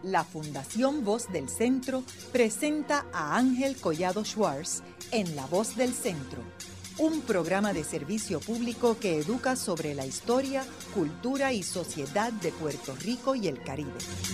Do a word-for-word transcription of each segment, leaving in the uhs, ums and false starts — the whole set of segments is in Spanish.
la Fundación Voz del Centro presenta a Ángel Collado Schwartz en La Voz del Centro, un programa de servicio público que educa sobre la historia, cultura y sociedad de Puerto Rico y el Caribe.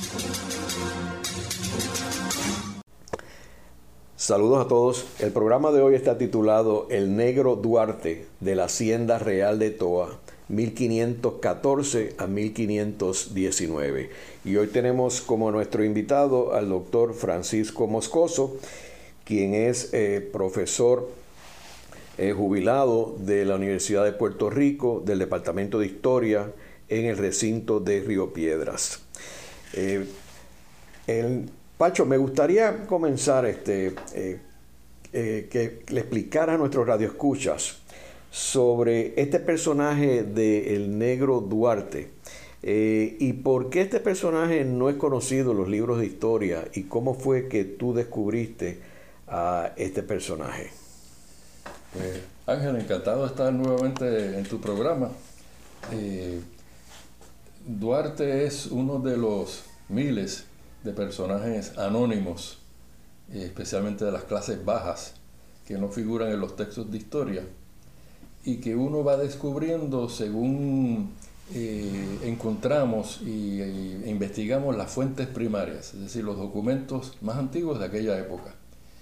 Saludos a todos. El programa de hoy está titulado El Negro Duarte de la Hacienda Real de Toa, mil quinientos catorce a mil quinientos diecinueve. Y hoy tenemos como nuestro invitado al doctor Francisco Moscoso, quien es eh, profesor eh, jubilado de la Universidad de Puerto Rico, del Departamento de Historia, en el recinto de Río Piedras. Eh, el Pacho, me gustaría comenzar este, eh, eh, que le explicara a nuestros radioescuchas sobre este personaje de El Negro Duarte eh, y por qué este personaje no es conocido en los libros de historia y cómo fue que tú descubriste a este personaje. Pues, Ángel, encantado de estar nuevamente en tu programa. Eh, Duarte es uno de los miles de personajes anónimos, eh, especialmente de las clases bajas, que no figuran en los textos de historia y que uno va descubriendo según eh, encontramos y, e investigamos las fuentes primarias, es decir, los documentos más antiguos de aquella época.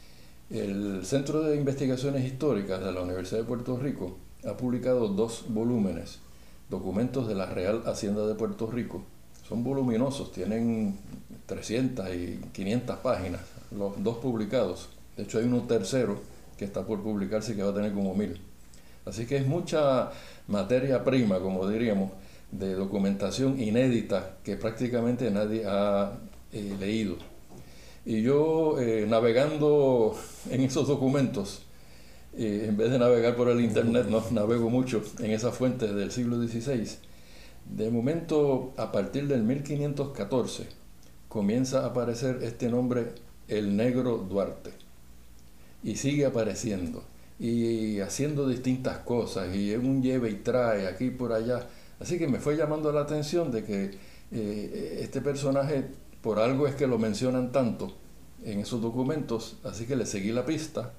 El Centro de Investigaciones Históricas de la Universidad de Puerto Rico ha publicado dos volúmenes, documentos de la Real Hacienda de Puerto Rico. Son voluminosos, tienen trescientas y quinientas páginas, los dos publicados. De hecho hay uno tercero que está por publicarse que va a tener como mil. Así que es mucha materia prima, como diríamos, de documentación inédita que prácticamente nadie ha eh, leído. Y yo, eh, navegando en esos documentos, eh, en vez de navegar por el internet, no navego mucho en esas fuentes del siglo dieciséis. De momento, a partir del mil quinientos catorce, comienza a aparecer este nombre, El Negro Duarte, y sigue apareciendo y haciendo distintas cosas y en un lleve y trae aquí y por allá. Así que me fue llamando la atención de que eh, este personaje, por algo es que lo mencionan tanto en esos documentos, así que le seguí la pista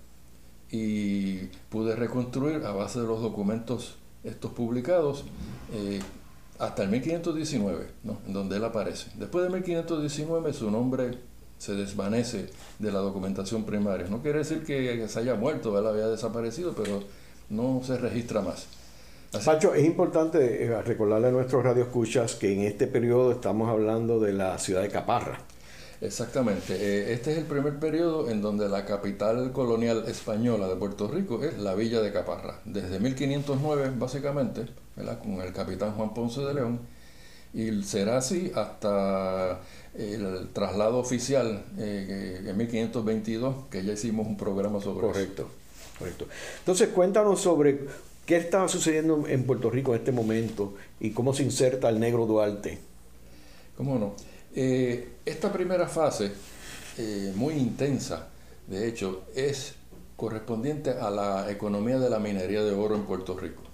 y pude reconstruir a base de los documentos estos publicados eh, hasta el mil quinientos diecinueve, ¿no?, en donde él aparece. Después de mil quinientos diecinueve su nombre se desvanece de la documentación primaria. No quiere decir que se haya muerto, él había desaparecido, pero no se registra más. Así. Pacho, es importante recordarle a nuestros radioescuchas que en este periodo estamos hablando de la ciudad de Caparra. Exactamente. Este es el primer periodo en donde la capital colonial española de Puerto Rico es la villa de Caparra. Desde mil quinientos nueve, básicamente, ¿verdad?, con el capitán Juan Ponce de León, y será así hasta el traslado oficial eh, en mil quinientos veintidós, que ya hicimos un programa sobre correcto, eso. Correcto. Entonces, cuéntanos sobre qué estaba sucediendo en Puerto Rico en este momento y cómo se inserta el Negro Duarte. ¿Cómo no? Eh, esta primera fase, eh, muy intensa, de hecho, es correspondiente a la economía de la minería de oro en Puerto Rico.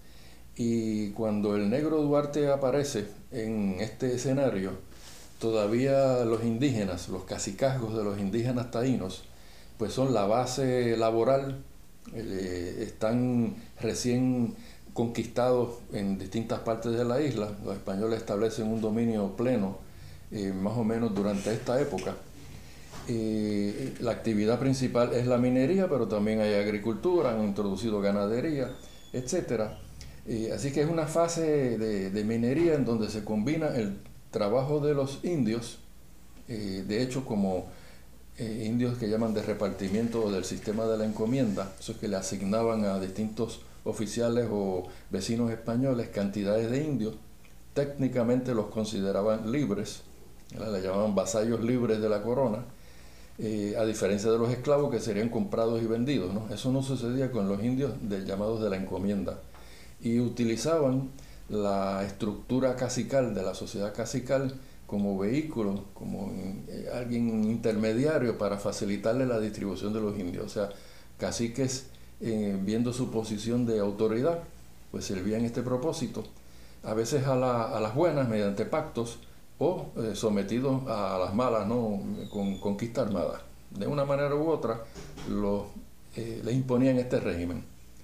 Y cuando el Negro Duarte aparece en este escenario, todavía los indígenas, los cacicazgos de los indígenas taínos, pues son la base laboral, eh, están recién conquistados en distintas partes de la isla. Los españoles establecen un dominio pleno eh, más o menos durante esta época. Eh, la actividad principal es la minería, pero también hay agricultura, han introducido ganadería, etcétera. Eh, así que es una fase de, de minería en donde se combina el trabajo de los indios, eh, de hecho como eh, indios que llaman de repartimiento o del sistema de la encomienda, esos que le asignaban a distintos oficiales o vecinos españoles cantidades de indios. Técnicamente los consideraban libres, ¿verdad?, le llamaban vasallos libres de la corona, eh, a diferencia de los esclavos que serían comprados y vendidos, ¿no? Eso no sucedía con los indios de, llamados de la encomienda. Y utilizaban la estructura cacical de la sociedad cacical como vehículo, como eh, alguien intermediario para facilitarle la distribución de los indios. O sea, caciques, eh, viendo su posición de autoridad, pues servían este propósito, a veces a, la, a las buenas mediante pactos, o eh, sometidos a las malas, ¿no? Con conquista armada. De una manera u otra, los, eh, les imponían este régimen.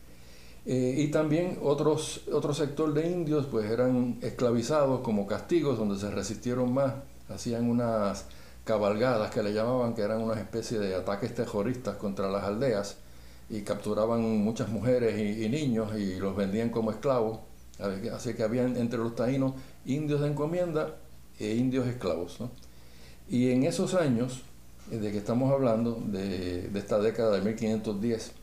Eh, y también otros, otro sector de indios pues eran esclavizados como castigos, donde se resistieron más, hacían unas cabalgadas que le llamaban, que eran una especie de ataques terroristas contra las aldeas, y capturaban muchas mujeres y, y niños y los vendían como esclavos. Así que habían entre los taínos indios de encomienda e indios esclavos, ¿no? Y en esos años de que estamos hablando, de, de esta década de mil quinientos diez,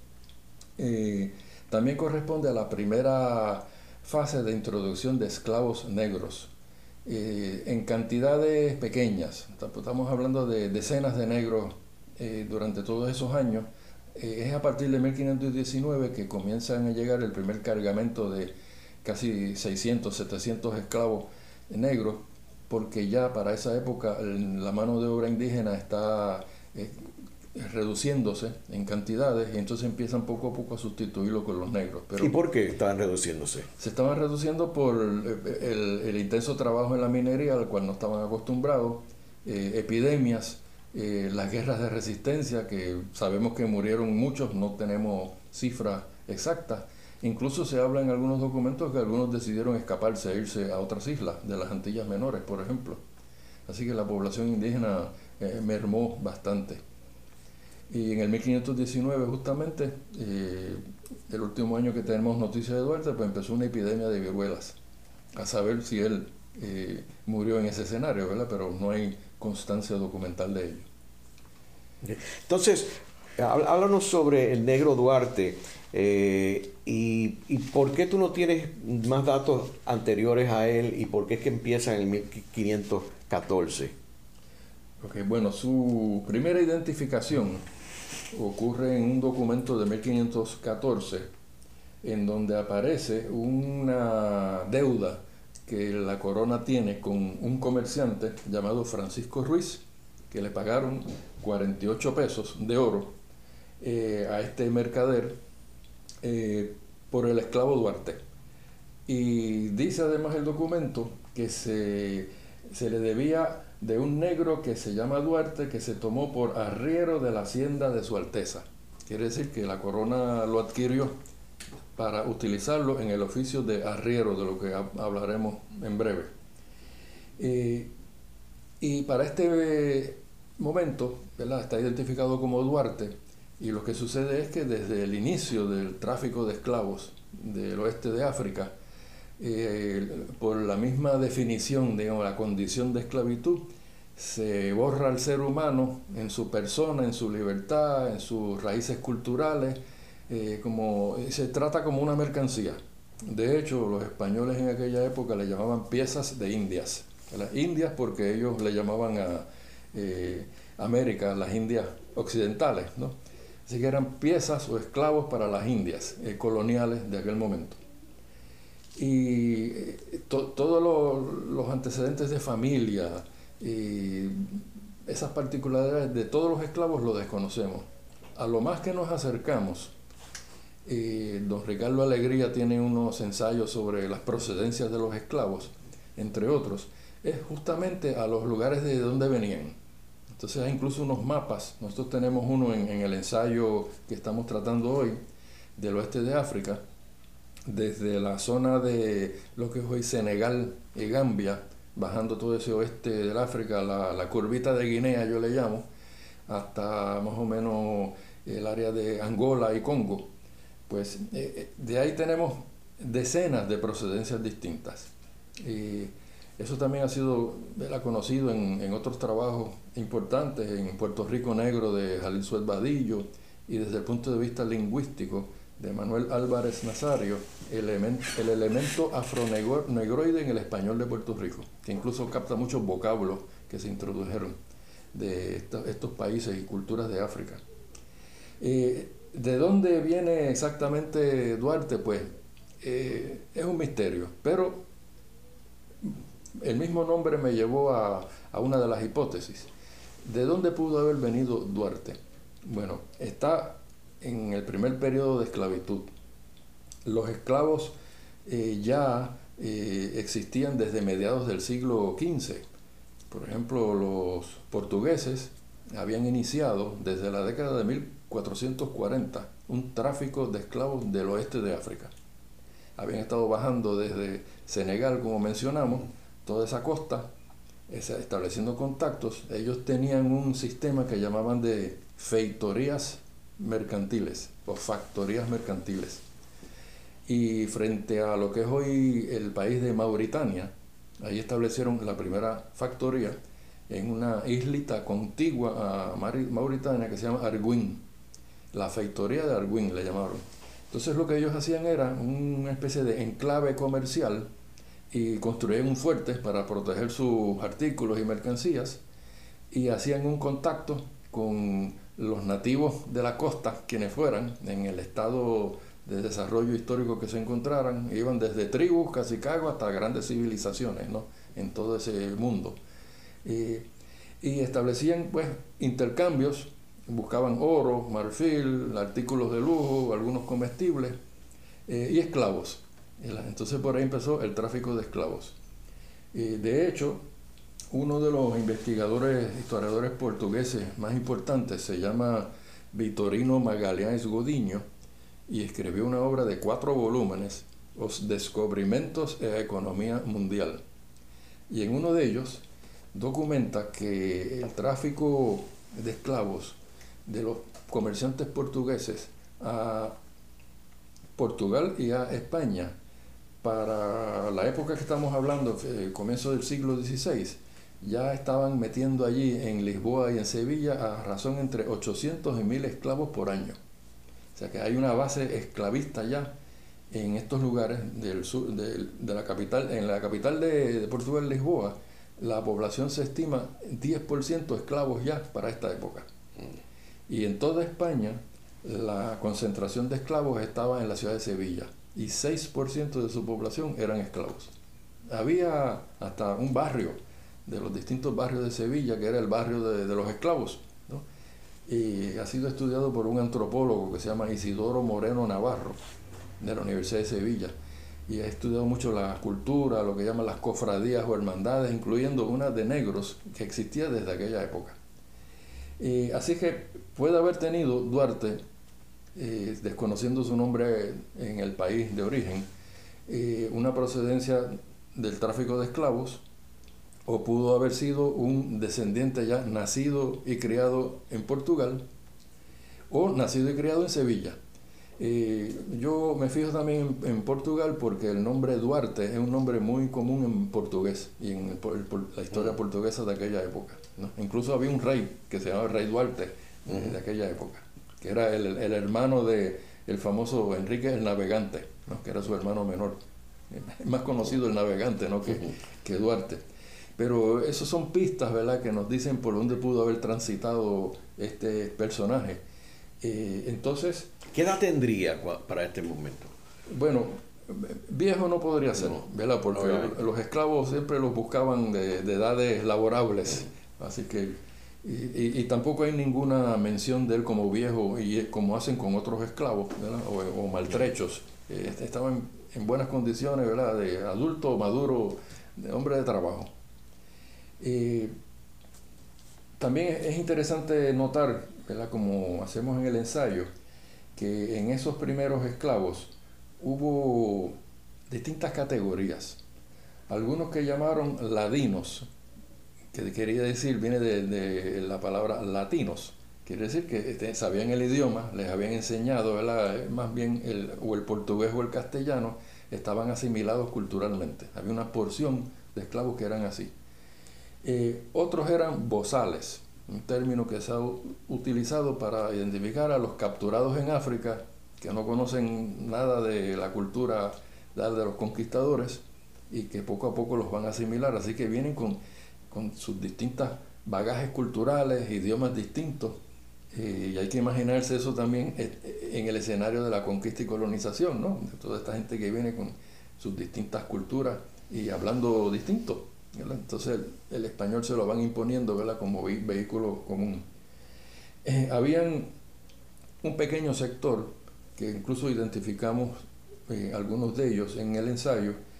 eh, también corresponde a la primera fase de introducción de esclavos negros, eh, en cantidades pequeñas. Estamos hablando de decenas de negros eh, durante todos esos años. Eh, es a partir de mil quinientos diecinueve que comienzan a llegar el primer cargamento de casi seiscientos, setecientos esclavos negros, porque ya para esa época la mano de obra indígena está eh, reduciéndose en cantidades, y entonces empiezan poco a poco a sustituirlo con los negros. Pero ¿y por qué estaban reduciéndose? Se estaban reduciendo por el, el, el intenso trabajo en la minería, al cual no estaban acostumbrados, eh, epidemias, eh, las guerras de resistencia, que sabemos que murieron muchos, no tenemos cifras exactas. Incluso se habla en algunos documentos que algunos decidieron escaparse e irse a otras islas, de las Antillas Menores, por ejemplo. Así que la población indígena eh, mermó bastante. Y en el mil quinientos diecinueve, justamente, eh, el último año que tenemos noticias de Duarte, pues empezó una epidemia de viruelas. A saber si él eh, murió en ese escenario, ¿verdad? Pero no hay constancia documental de ello. Entonces, háblanos sobre el negro Duarte. Eh, y, y por qué tú no tienes más datos anteriores a él, y por qué es que empieza en el mil quinientos catorce. Okay, bueno, su primera identificación ocurre en un documento de mil quinientos catorce, en donde aparece una deuda que la corona tiene con un comerciante llamado Francisco Ruiz, que le pagaron cuarenta y ocho pesos de oro eh, a este mercader Eh, por el esclavo Duarte. Y dice además el documento que se, se le debía de un negro que se llama Duarte, que se tomó por arriero de la hacienda de su Alteza. Quiere decir que la corona lo adquirió para utilizarlo en el oficio de arriero, de lo que hablaremos en breve. Eh, y para este momento, ¿verdad?, está identificado como Duarte. Y lo que sucede es que desde el inicio del tráfico de esclavos del oeste de África, eh, por la misma definición, digamos, la condición de esclavitud, se borra al ser humano en su persona, en su libertad, en sus raíces culturales, eh, como, se trata como una mercancía. De hecho, los españoles en aquella época le llamaban piezas de indias. Las indias porque ellos le llamaban a eh, América las Indias occidentales, ¿no? Así que eran piezas o esclavos para las Indias eh, coloniales de aquel momento. Y eh, to, todos lo, los antecedentes de familia y esas particularidades de todos los esclavos lo desconocemos. A lo más que nos acercamos, eh, don Ricardo Alegría tiene unos ensayos sobre las procedencias de los esclavos, entre otros, es justamente a los lugares de donde venían. Entonces hay incluso unos mapas. Nosotros tenemos uno en, en el ensayo que estamos tratando hoy, del oeste de África, desde la zona de lo que es hoy Senegal y Gambia, bajando todo ese oeste del África, la, la curvita de Guinea yo le llamo, hasta más o menos el área de Angola y Congo. Pues eh, de ahí tenemos decenas de procedencias distintas. Y eso también ha sido ¿verdad?, conocido en, en otros trabajos importantes, en Puerto Rico Negro de Jalil Suez Vadillo, y desde el punto de vista lingüístico de Manuel Álvarez Nazario, element, el elemento afronegroide en el español de Puerto Rico, que incluso capta muchos vocablos que se introdujeron de estos, estos países y culturas de África. Eh, ¿De dónde viene exactamente Duarte? Pues eh, es un misterio, pero el mismo nombre me llevó a, a una de las hipótesis. ¿De dónde pudo haber venido Duarte? Bueno, está en el primer periodo de esclavitud. Los esclavos eh, ya eh, existían desde mediados del siglo quince. Por ejemplo, los portugueses habían iniciado desde la década de mil cuatrocientos cuarenta un tráfico de esclavos del oeste de África. Habían estado bajando desde Senegal, como mencionamos, toda esa costa, estableciendo contactos. Ellos tenían un sistema que llamaban de feitorías mercantiles o factorías mercantiles. Y frente a lo que es hoy el país de Mauritania, ahí establecieron la primera factoría en una islita contigua a Mauritania que se llama Arguin. La feitoría de Arguin le llamaron. Entonces lo que ellos hacían era una especie de enclave comercial y construían un fuerte para proteger sus artículos y mercancías y hacían un contacto con los nativos de la costa, quienes fueran, en el estado de desarrollo histórico que se encontraran. Iban desde tribus, cacicazgos, hasta grandes civilizaciones, ¿no?, en todo ese mundo. Y, y establecían pues intercambios, buscaban oro, marfil, artículos de lujo, algunos comestibles eh, y esclavos. Entonces por ahí empezó el tráfico de esclavos. Y de hecho, uno de los investigadores, historiadores portugueses más importantes se llama Vitorino Magalhães Godinho y escribió una obra de cuatro volúmenes, Os Descobrimentos e a Economía Mundial. Y en uno de ellos documenta que el tráfico de esclavos de los comerciantes portugueses a Portugal y a España para la época que estamos hablando, el comienzo del siglo dieciséis, ya estaban metiendo allí en Lisboa y en Sevilla a razón entre ochocientos y mil esclavos por año. O sea que hay una base esclavista ya en estos lugares del sur, de, de la capital. En la capital de, de Portugal, Lisboa, la población se estima diez por ciento esclavos ya para esta época. Y en toda España la concentración de esclavos estaba en la ciudad de Sevilla y seis por ciento de su población eran esclavos. Había hasta un barrio de los distintos barrios de Sevilla que era el barrio de, de los esclavos, ¿no? Y ha sido estudiado por un antropólogo que se llama Isidoro Moreno Navarro de la Universidad de Sevilla y ha estudiado mucho la cultura, lo que llaman las cofradías o hermandades, incluyendo una de negros que existía desde aquella época. Y así que puede haber tenido Duarte, eh, desconociendo su nombre en el país de origen, eh, una procedencia del tráfico de esclavos, o pudo haber sido un descendiente ya nacido y criado en Portugal, o nacido y criado en Sevilla. Eh, yo me fijo también en, en Portugal porque el nombre Duarte es un nombre muy común en portugués y en el, el, la historia portuguesa de aquella época, ¿no? Incluso había un rey que se llamaba Rey Duarte, eh, de aquella época, que era el, el hermano de el famoso Enrique el Navegante, ¿no?, que era su hermano menor. Es más conocido el Navegante, ¿no?, que, que Duarte. Pero esos son pistas, ¿verdad?, que nos dicen por dónde pudo haber transitado este personaje. Eh, entonces... ¿Qué edad tendría para este momento? Bueno, viejo no podría ser, no, ¿verdad? Porque no, los esclavos siempre los buscaban de, de edades laborables, así que y, y, y tampoco hay ninguna mención de él como viejo y como hacen con otros esclavos, ¿verdad?, o, o maltrechos. Eh, estaban en buenas condiciones, ¿verdad?, de adulto, maduro, de hombre de trabajo. Eh, también es interesante notar, ¿verdad?, como hacemos en el ensayo, que en esos primeros esclavos hubo distintas categorías. Algunos que llamaron ladinos, que quería decir, viene de, de la palabra latinos, quiere decir que este, sabían el idioma, les habían enseñado, ¿verdad?, más bien el, o el portugués o el castellano, estaban asimilados culturalmente. Había una porción de esclavos que eran así. Eh, otros eran bozales, un término que se ha utilizado para identificar a los capturados en África, que no conocen nada de la cultura de los conquistadores y que poco a poco los van a asimilar, así que vienen con, con sus distintos bagajes culturales, idiomas distintos, eh, y hay que imaginarse eso también en el escenario de la conquista y colonización, ¿no?, de toda esta gente que viene con sus distintas culturas y hablando distinto, ¿verdad? Entonces el, el español se lo van imponiendo, ¿verdad?, como ve, vehículo común. Eh, habían un pequeño sector que incluso identificamos eh, algunos de ellos en el ensayo,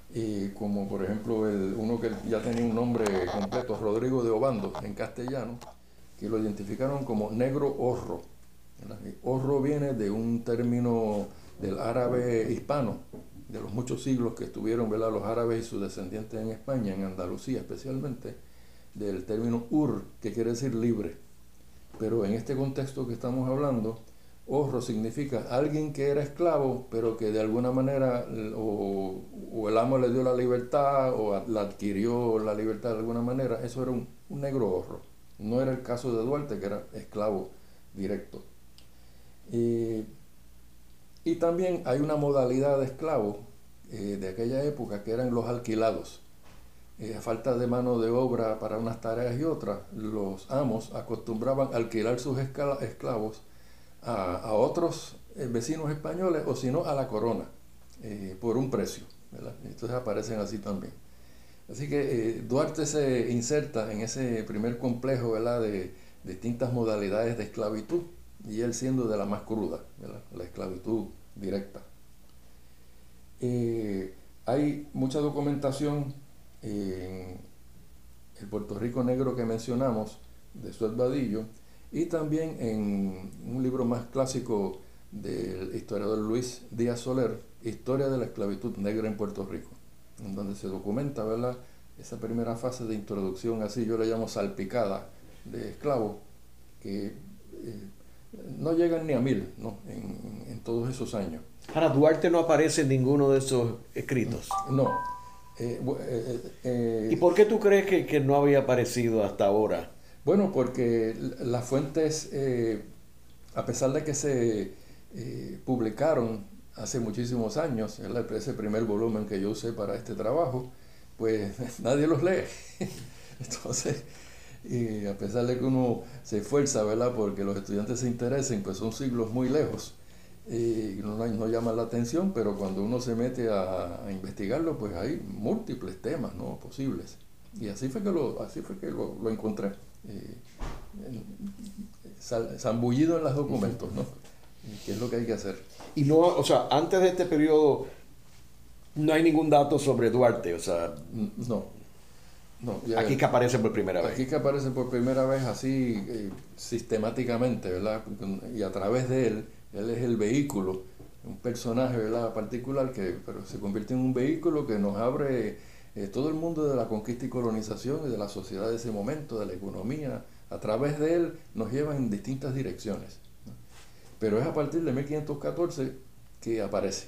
eh, como por ejemplo el, uno que ya tenía un nombre completo, Rodrigo de Obando, en castellano, que lo identificaron como negro horro. Horro viene de un término del árabe hispano, de los muchos siglos que estuvieron, ¿verdad?, los árabes y sus descendientes en España, en Andalucía especialmente, del término ur, que quiere decir libre. Pero en este contexto que estamos hablando, horro significa alguien que era esclavo, pero que de alguna manera o, o el amo le dio la libertad o la adquirió la libertad de alguna manera. Eso era un, un negro horro. No era el caso de Duarte, que era esclavo directo. Eh, y también hay una modalidad de esclavos eh, de aquella época que eran los alquilados. Eh, a falta de mano de obra para unas tareas y otras, los amos acostumbraban a alquilar sus esclavos a, a otros eh, vecinos españoles o si no a la corona eh, por un precio, ¿verdad? Entonces aparecen así también. Así que eh, Duarte se inserta en ese primer complejo, ¿verdad?, de distintas modalidades de esclavitud, y él siendo de la más cruda, ¿verdad?, la esclavitud directa. Eh, hay mucha documentación en el Puerto Rico Negro que mencionamos, de Suez Vadillo, y también en un libro más clásico del historiador Luis Díaz Soler, Historia de la esclavitud negra en Puerto Rico, en donde se documenta, ¿verdad?, esa primera fase de introducción, así yo le llamo salpicada, de esclavos, que eh, no llegan ni a mil, ¿no?, en, en todos esos años. Ahora, Duarte no aparece en ninguno de esos escritos. No. Eh, eh, eh, ¿Y por qué tú crees que, que no había aparecido hasta ahora? Bueno, porque las fuentes, eh, a pesar de que se eh, publicaron hace muchísimos años, ¿verdad?, ese primer volumen que yo usé para este trabajo, pues nadie los lee. Entonces, y a pesar de que uno se esfuerza, ¿verdad?, porque los estudiantes se interesen, pues son siglos muy lejos y no, no llama la atención, pero cuando uno se mete a, a investigarlo, pues hay múltiples temas, ¿no?, posibles. Y así fue que lo, así fue que lo, lo encontré, eh, en, zambullido en los documentos, ¿no?, que es lo que hay que hacer. Y no, o sea, antes de este periodo no hay ningún dato sobre Duarte, o sea, no. No, ya, aquí que aparece por primera vez. Aquí que aparece por primera vez así eh, sistemáticamente, ¿verdad? Y a través de él, él es el vehículo, un personaje, ¿verdad?, particular, que pero se convierte en un vehículo que nos abre eh, todo el mundo de la conquista y colonización y de la sociedad de ese momento, de la economía. A través de él nos lleva en distintas direcciones, ¿no? Pero es a partir de mil quinientos catorce que aparece.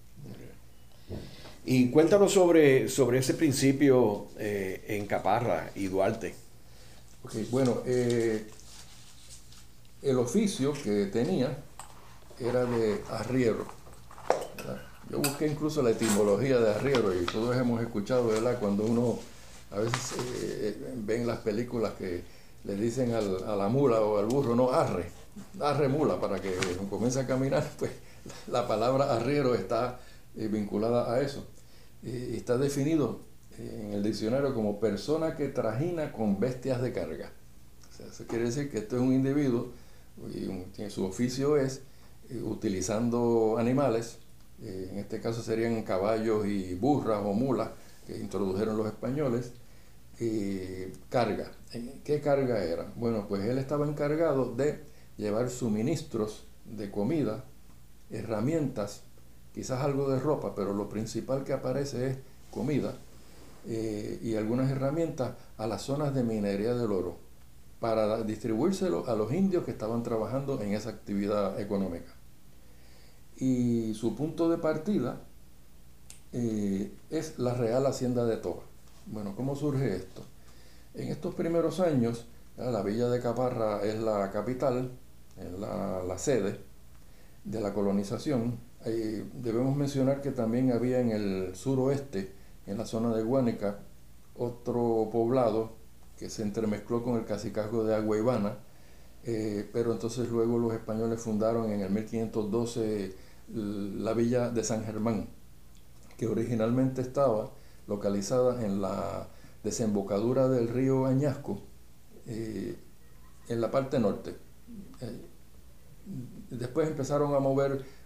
Y cuéntanos sobre, sobre ese principio eh, en Caparra y Duarte. Okay, bueno, eh, el oficio que tenía era de arriero, ¿verdad? Yo busqué incluso la etimología de arriero y todos hemos escuchado, ¿verdad?, cuando uno a veces eh, ve en las películas que le dicen al, a la mula o al burro, no, arre, arre mula, para que comience a caminar, pues la palabra arriero está eh, vinculada a eso. Eh, está definido eh, en el diccionario como persona que trajina con bestias de carga. O sea, eso quiere decir que esto es un individuo y un, su oficio es eh, utilizando animales, eh, en este caso serían caballos y burras o mulas que introdujeron los españoles, eh, carga. ¿Qué carga era? Bueno, pues él estaba encargado de llevar suministros de comida, herramientas, quizás algo de ropa, pero lo principal que aparece es comida eh, y algunas herramientas a las zonas de minería del oro para distribuírselo a los indios que estaban trabajando en esa actividad económica. Y su punto de partida eh, es la Real Hacienda de Toa. Bueno, ¿cómo surge esto? En estos primeros años, la villa de Caparra es la capital, es la, la sede de la colonización. Eh, debemos mencionar que también había en el suroeste, en la zona de Guánica, otro poblado que se entremezcló con el cacicazgo de Agua Ivana, eh, pero entonces luego los españoles fundaron en el mil quinientos doce la villa de San Germán, que originalmente estaba localizada en la desembocadura del río Añasco, eh, en la parte norte. Eh, después empezaron a mover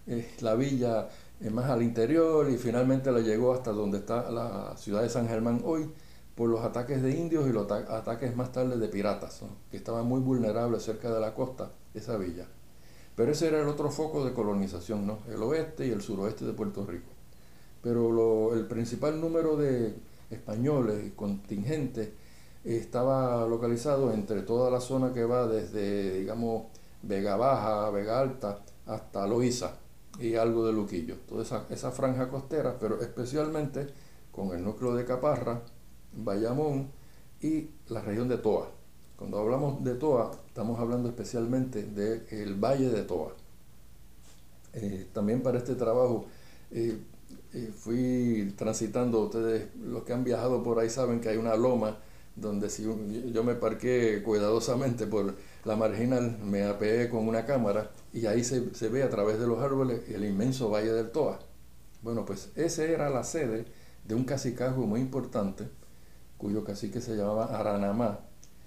eh, la villa eh, más al interior y finalmente la llegó hasta donde está la ciudad de San Germán hoy por los ataques de indios y los ata- ataques más tarde de piratas, ¿no? Que estaban muy vulnerables cerca de la costa de esa villa. Pero ese era el otro foco de colonización, ¿no? El oeste y el suroeste de Puerto Rico. Pero lo, el principal número de españoles y contingentes eh, estaba localizado entre toda la zona que va desde, digamos, Vega Baja, Vega Alta, hasta Loíza y algo de Luquillo. Toda esa, esa franja costera, pero especialmente con el núcleo de Caparra, Bayamón y la región de Toa. Cuando hablamos de Toa, estamos hablando especialmente del Valle de Toa. Eh, también para este trabajo eh, eh, fui transitando, ustedes los que han viajado por ahí saben que hay una loma donde si yo me parqué cuidadosamente por la marginal, me apeé con una cámara y ahí se, se ve a través de los árboles el inmenso Valle del Toa. Bueno, pues esa era la sede de un cacicazgo muy importante, cuyo cacique se llamaba Aranamá.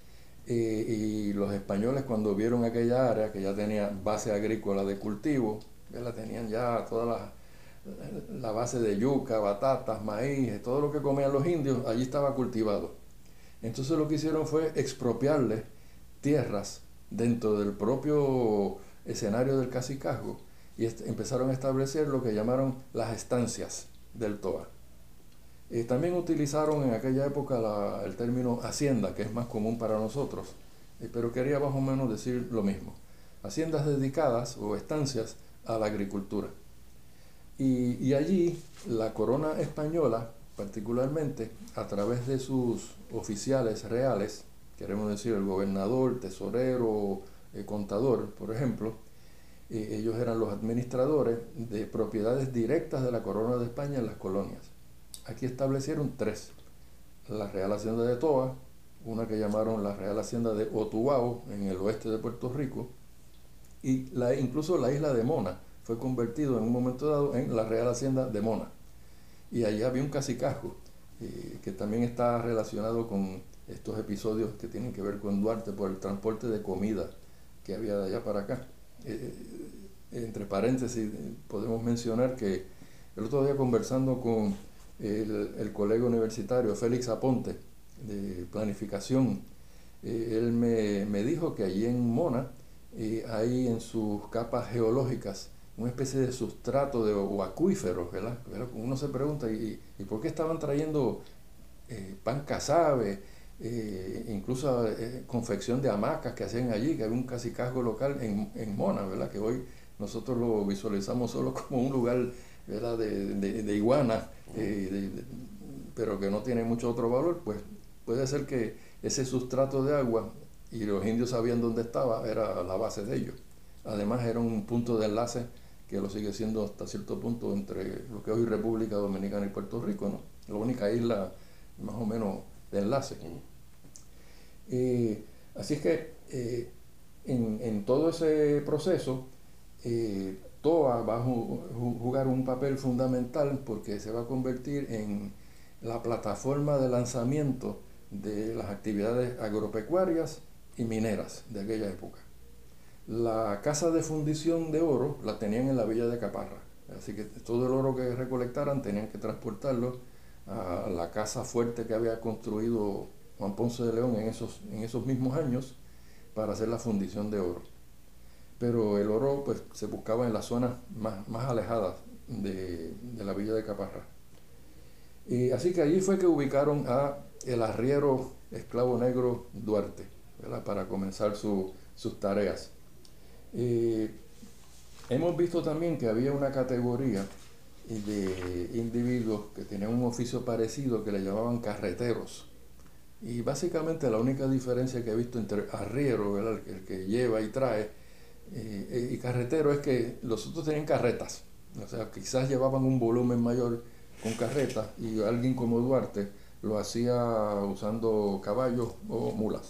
Eh, y los españoles, cuando vieron aquella área que ya tenía base agrícola de cultivo, ya la tenían ya toda la, la base de yuca, batatas, maíz, todo lo que comían los indios, allí estaba cultivado. Entonces lo que hicieron fue expropiarles tierras dentro del propio escenario del cacicazgo y empezaron a establecer lo que llamaron las estancias del Toa. Eh, también utilizaron en aquella época la, el término hacienda, que es más común para nosotros, eh, pero quería más o menos decir lo mismo. Haciendas dedicadas o estancias a la agricultura. Y, y allí la corona española, particularmente a través de sus oficiales reales, queremos decir el gobernador, tesorero, eh, contador, por ejemplo, eh, ellos eran los administradores de propiedades directas de la corona de España en las colonias. Aquí establecieron tres: la Real Hacienda de Toa, una que llamaron la Real Hacienda de Otubao, en el oeste de Puerto Rico, y la, incluso la isla de Mona fue convertido en un momento dado en la Real Hacienda de Mona. Y allí había un cacicazgo eh, que también está relacionado con estos episodios que tienen que ver con Duarte por el transporte de comida que había de allá para acá. Eh, entre paréntesis, podemos mencionar que el otro día, conversando con el, el colega universitario Félix Aponte de planificación, eh, él me, me dijo que allí en Mona eh, hay en sus capas geológicas una especie de sustrato de, o acuíferos, ¿verdad? Uno se pregunta, ¿y, y por qué estaban trayendo eh, pan casabe, eh, incluso eh, confección de hamacas que hacían allí, que había un cacicazgo local en, en Mona, ¿verdad? Que hoy nosotros lo visualizamos solo como un lugar, ¿verdad? de, de, de iguana, eh, de, de, pero que no tiene mucho otro valor. Pues puede ser que ese sustrato de agua, y los indios sabían dónde estaba, era la base de ellos. Además era un punto de enlace que lo sigue siendo hasta cierto punto entre lo que es hoy República Dominicana y Puerto Rico, ¿no? La única isla más o menos de enlace. Eh, así es que eh, en, en todo ese proceso, eh, Toa va a ju- jugar un papel fundamental porque se va a convertir en la plataforma de lanzamiento de las actividades agropecuarias y mineras de aquella época. La casa de fundición de oro la tenían en la villa de Caparra, así que todo el oro que recolectaran tenían que transportarlo a la casa fuerte que había construido Juan Ponce de León en esos, en esos mismos años para hacer la fundición de oro. Pero el oro pues se buscaba en las zonas más, más alejadas de, de la villa de Caparra. Y así que allí fue que ubicaron a el arriero esclavo negro Duarte, ¿verdad? Para comenzar su, sus tareas. Eh, hemos visto también que había una categoría de individuos que tenían un oficio parecido que le llamaban carreteros. Y básicamente la única diferencia que he visto entre arriero, ¿verdad? El, el que lleva y trae, eh, y carretero, es que los otros tenían carretas. O sea, quizás llevaban un volumen mayor con carretas y alguien como Duarte lo hacía usando caballos o mulas.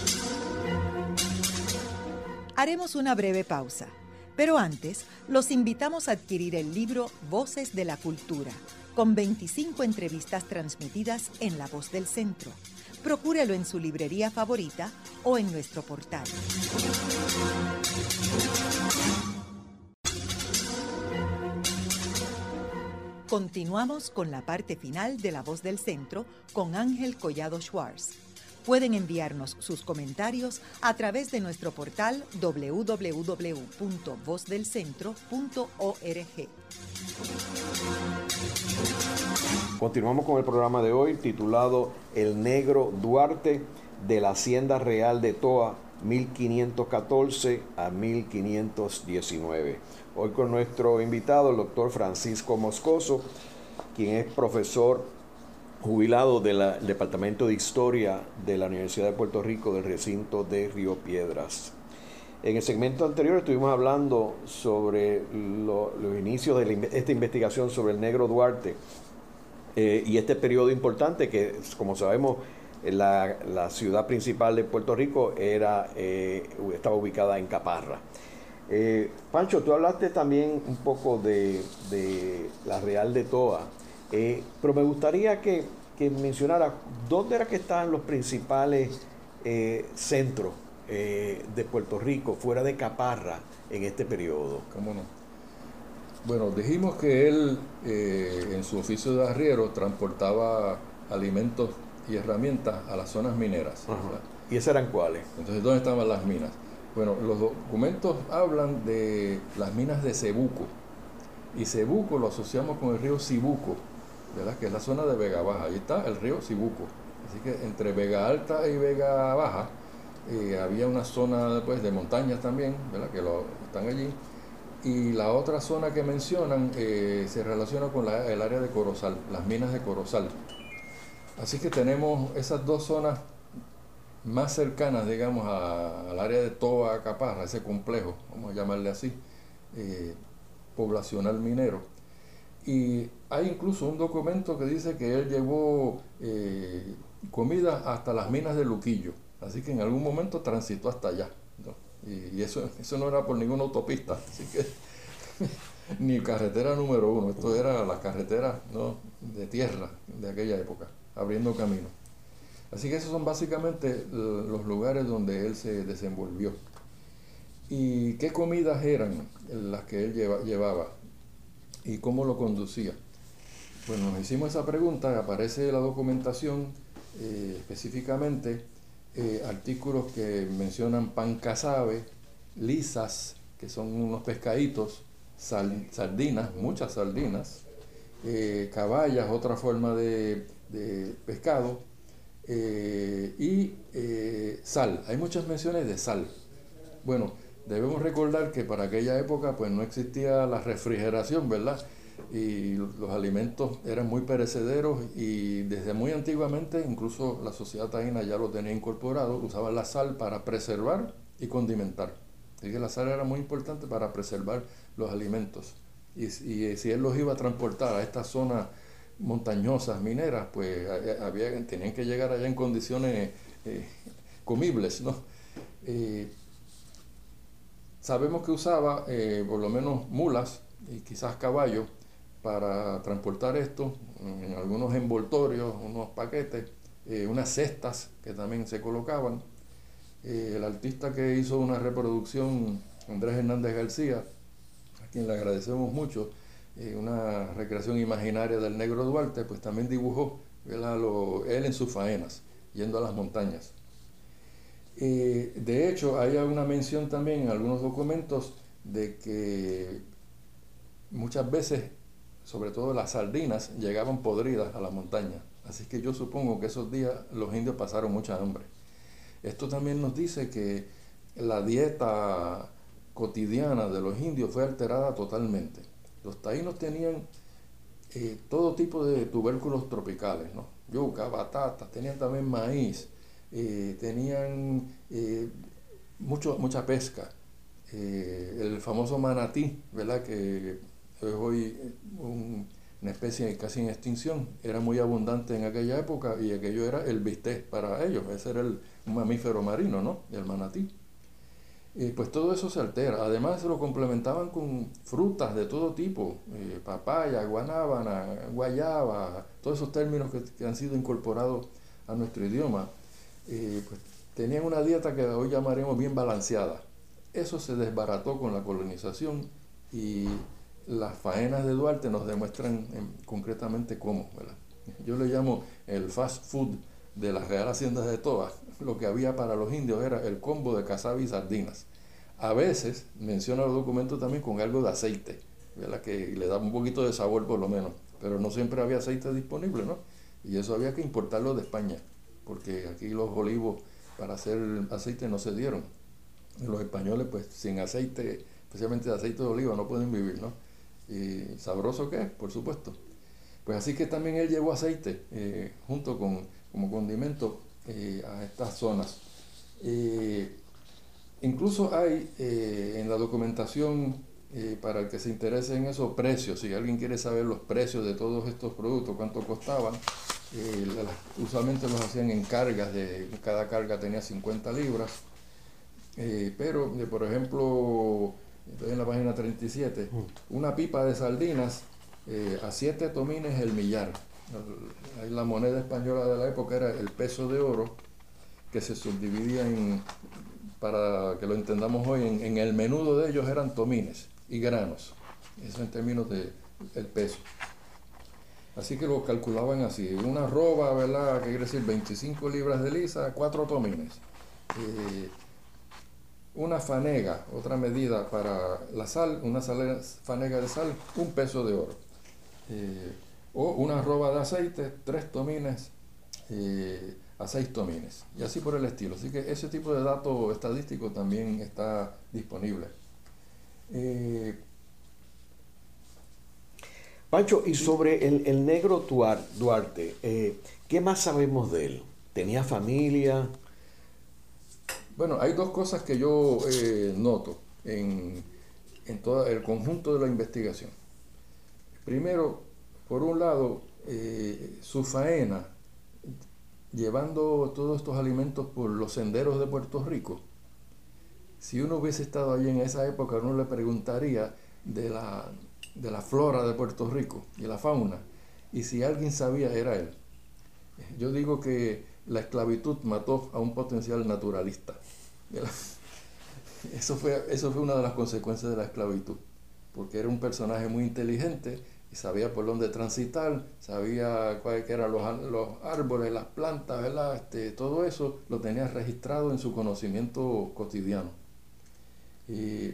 Haremos una breve pausa, pero antes los invitamos a adquirir el libro Voces de la Cultura, con veinticinco entrevistas transmitidas en La Voz del Centro. Procúrelo en su librería favorita o en nuestro portal. Continuamos con la parte final de La Voz del Centro con Ángel Collado Schwartz. Pueden enviarnos sus comentarios a través de nuestro portal doble u doble u doble u punto voz del centro punto org. Continuamos con el programa de hoy titulado El Negro Duarte, de la Hacienda Real de Toa, mil quinientos catorce a mil quinientos diecinueve. Hoy con nuestro invitado, el doctor Francisco Moscoso, quien es profesor jubilado del Departamento de Historia de la Universidad de Puerto Rico del recinto de Río Piedras. En el segmento anterior estuvimos hablando sobre lo, los inicios de la, esta investigación sobre el Negro Duarte eh, y este periodo importante que, como sabemos, la, la ciudad principal de Puerto Rico era, eh, estaba ubicada en Caparra. Eh, Pancho, tú hablaste también un poco de, de la Real de Toa, eh, pero me gustaría que, que mencionara dónde era que estaban los principales eh, centros eh, de Puerto Rico, fuera de Caparra, en este periodo. ¿Cómo no? Bueno, dijimos que él, eh, en su oficio de arriero, transportaba alimentos y herramientas a las zonas mineras. ¿Y esas eran cuáles? Entonces, ¿dónde estaban las minas? Bueno, los documentos hablan de las minas de Cebuco, y Cebuco lo asociamos con el río Cibuco, ¿verdad? Que es la zona de Vega Baja. Ahí está el río Cibuco. Así que entre Vega Alta y Vega Baja eh, había una zona pues, de montañas también, ¿verdad? Que lo, están allí. Y la otra zona que mencionan eh, se relaciona con la, el área de Corozal, las minas de Corozal. Así que tenemos esas dos zonas más cercanas, digamos, a, al área de Toa, Caparra, ese complejo, vamos a llamarle así, eh, poblacional minero. Y hay incluso un documento que dice que él llevó eh, comida hasta las minas de Luquillo, así que en algún momento transitó hasta allá, ¿no? Y, y eso, eso no era por ninguna autopista, así que ni carretera número uno, esto era la carretera, ¿no?, de tierra de aquella época, abriendo camino. Así que esos son básicamente los lugares donde él se desenvolvió. ¿Y qué comidas eran las que él lleva, llevaba? ¿Y cómo lo conducía? Bueno, nos hicimos esa pregunta, aparece la documentación, eh, específicamente eh, artículos que mencionan pan casabe, lisas, que son unos pescaditos, sal, sardinas, muchas sardinas, eh, caballas, otra forma de, de pescado, eh, y eh, sal. Hay muchas menciones de sal. Bueno, debemos recordar que para aquella época pues no existía la refrigeración, ¿verdad? Y los alimentos eran muy perecederos, y desde muy antiguamente, incluso la sociedad taína ya lo tenía incorporado, usaban la sal para preservar y condimentar. Así que la sal era muy importante para preservar los alimentos. Y, y si él los iba a transportar a estas zonas montañosas, mineras, pues había, tenían que llegar allá en condiciones eh, comibles, ¿no? Eh, sabemos que usaba eh, por lo menos mulas y quizás caballos para transportar esto, en algunos envoltorios, unos paquetes, eh, unas cestas que también se colocaban. Eh, el artista que hizo una reproducción, Andrés Hernández García, a quien le agradecemos mucho, eh, una recreación imaginaria del Negro Duarte, pues también dibujó lo, él en sus faenas, yendo a las montañas. Eh, de hecho, hay una mención también en algunos documentos de que muchas veces, sobre todo las sardinas, llegaban podridas a la montaña. Así que yo supongo que esos días los indios pasaron mucha hambre. Esto también nos dice que la dieta cotidiana de los indios fue alterada totalmente. Los taínos tenían eh, todo tipo de tubérculos tropicales, ¿no? Yuca, batata, tenían también maíz, eh, tenían eh, mucho, mucha pesca. Eh, el famoso manatí, ¿verdad?, que es hoy un, una especie casi en extinción, era muy abundante en aquella época, y aquello era el bistec para ellos, ese era el, un mamífero marino, ¿no?, el manatí. Eh, pues todo eso se altera. Además lo complementaban con frutas de todo tipo, eh, papaya, guanábana, guayaba, todos esos términos que, que han sido incorporados a nuestro idioma. Eh, pues tenían una dieta que hoy llamaremos bien balanceada. Eso se desbarató con la colonización, y las faenas de Duarte nos demuestran en, concretamente cómo, ¿verdad? Yo le llamo el fast food de las Real Haciendas de Toa. Lo que había para los indios era el combo de casabe y sardinas. A veces menciona los documentos también con algo de aceite, ¿verdad? Que le da un poquito de sabor por lo menos, pero no siempre había aceite disponible, ¿no? Y eso había que importarlo de España, porque aquí los olivos para hacer aceite no se dieron. Y los españoles, pues sin aceite, especialmente de aceite de oliva, no pueden vivir, ¿no? Y sabroso que es, por supuesto. Pues así que también él llevó aceite eh, junto con como condimento eh, a estas zonas. Eh, incluso hay eh, en la documentación, eh, para el que se interese en eso, precios. Si alguien quiere saber los precios de todos estos productos, cuánto costaban, eh, las, usualmente los hacían en cargas, de, cada carga tenía cincuenta libras. Eh, pero, eh, por ejemplo, en la página treinta y siete, una pipa de sardinas eh, a siete tomines el millar. Ahí la moneda española de la época era el peso de oro, que se subdividía en, para que lo entendamos hoy, en, en el menudo de ellos eran tomines y granos. Eso en términos de el peso. Así que lo calculaban así. Una arroba, ¿verdad? Que quiere decir veinticinco libras de lisa, cuatro tomines. Eh, una fanega, otra medida para la sal, una sal, fanega de sal, un peso de oro. Eh, o una arroba de aceite, tres tomines eh, a seis tomines. Y así por el estilo. Así que ese tipo de dato estadístico también está disponible. Eh, Pancho, y sobre el, el negro Duarte, eh, ¿qué más sabemos de él? ¿Tenía familia? Bueno, hay dos cosas que yo eh, noto en, en todo el conjunto de la investigación. Primero, por un lado, eh, su faena, llevando todos estos alimentos por los senderos de Puerto Rico. Si uno hubiese estado allí en esa época, uno le preguntaría de la, de la flora de Puerto Rico y la fauna, y si alguien sabía, era él. Yo digo que la esclavitud mató a un potencial naturalista. Eso fue, eso fue una de las consecuencias de la esclavitud, porque era un personaje muy inteligente y sabía por dónde transitar, sabía cuáles eran los, los árboles, las plantas, ¿verdad? Este, todo eso lo tenía registrado en su conocimiento cotidiano. Y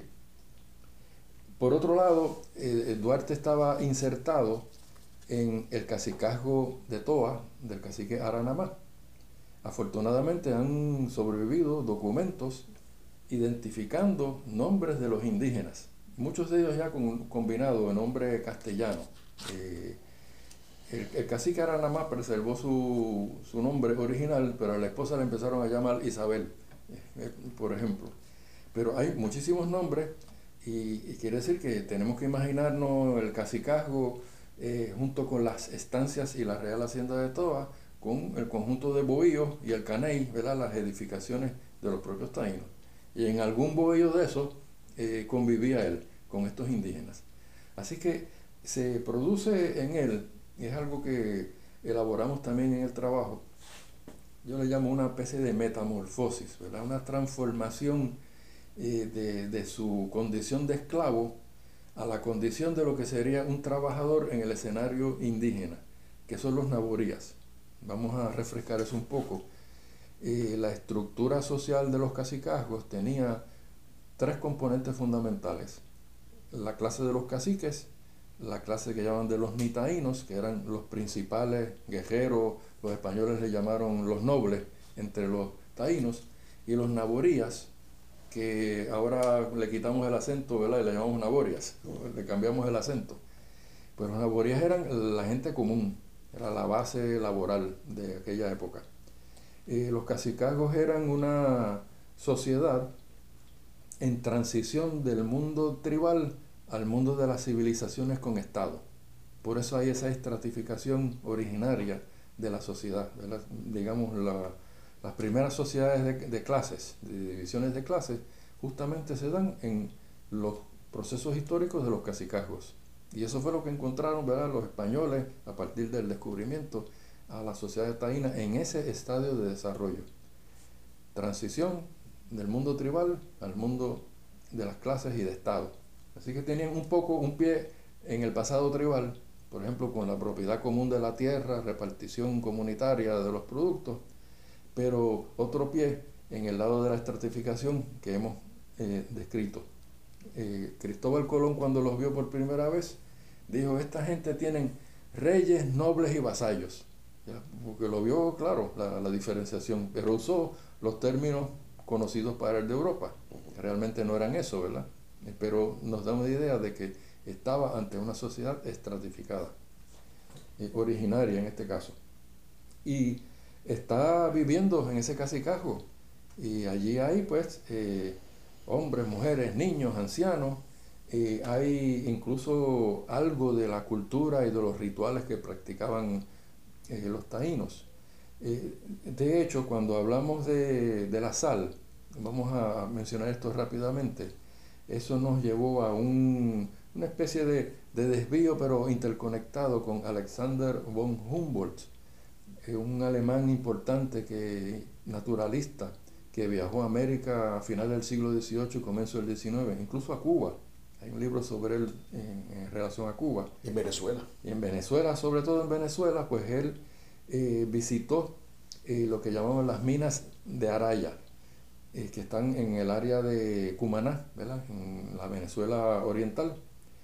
por otro lado, eh, Duarte estaba insertado en el cacicazgo de Toa, del cacique Aranamá. Afortunadamente han sobrevivido documentos identificando nombres de los indígenas, muchos de ellos ya con, combinados en nombre castellano. Eh, el, el cacique Aranamá preservó su, su nombre original, pero a la esposa le empezaron a llamar Isabel, eh, por ejemplo. Pero hay muchísimos nombres y, y quiere decir que tenemos que imaginarnos el cacicazgo eh, junto con las estancias y la Real Hacienda de Toa, con el conjunto de bohíos y el caney, ¿verdad? Las edificaciones de los propios taínos. Y en algún bohío de esos eh, convivía él con estos indígenas. Así que se produce en él, y es algo que elaboramos también en el trabajo, yo le llamo una especie de metamorfosis, ¿verdad? Una transformación eh, de, de su condición de esclavo a la condición de lo que sería un trabajador en el escenario indígena, que son los naborías. Vamos a refrescar eso un poco. Eh, la estructura social de los cacicazgos tenía tres componentes fundamentales. La clase de los caciques, la clase que llaman de los nitaínos, que eran los principales guerreros, los españoles le llamaron los nobles entre los taínos, y los naborías, que ahora le quitamos el acento, ¿verdad? Y le llamamos naborias, le cambiamos el acento. Pues los naborías eran la gente común, era la base laboral de aquella época. Eh, los cacicazgos eran una sociedad en transición del mundo tribal al mundo de las civilizaciones con Estado. Por eso hay esa estratificación originaria de la sociedad, ¿verdad? Digamos, la, las primeras sociedades de, de clases, de divisiones de clases, justamente se dan en los procesos históricos de los cacicazgos. Y eso fue lo que encontraron, ¿verdad?, los españoles a partir del descubrimiento a la sociedad taína en ese estadio de desarrollo. Transición del mundo tribal al mundo de las clases y de Estado. Así que tenían un poco un pie en el pasado tribal, por ejemplo, con la propiedad común de la tierra, repartición comunitaria de los productos, pero otro pie en el lado de la estratificación que hemos eh, descrito. Eh, Cristóbal Colón, cuando los vio por primera vez, dijo: esta gente tienen reyes, nobles y vasallos, ¿ya? Porque lo vio claro la, la diferenciación, pero usó los términos conocidos para el de Europa. Realmente no eran eso, ¿verdad? Eh, pero nos da una idea de que estaba ante una sociedad estratificada, eh, originaria en este caso, y está viviendo en ese cacicazgo, y allí hay pues eh, hombres, mujeres, niños, ancianos, eh, hay incluso algo de la cultura y de los rituales que practicaban eh, los taínos. Eh, de hecho, cuando hablamos de, de la sal, vamos a mencionar esto rápidamente, eso nos llevó a un, una especie de, de desvío, pero interconectado con Alexander von Humboldt, eh, un alemán importante, que, naturalista, que viajó a América a finales del siglo dieciocho y comienzo del diecinueve, incluso a Cuba. Hay un libro sobre él en, en relación a Cuba. Y en Venezuela. Y en Venezuela, sobre todo en Venezuela, pues él eh, visitó eh, lo que llamaban las minas de Araya, eh, que están en el área de Cumaná, ¿verdad?, en la Venezuela oriental.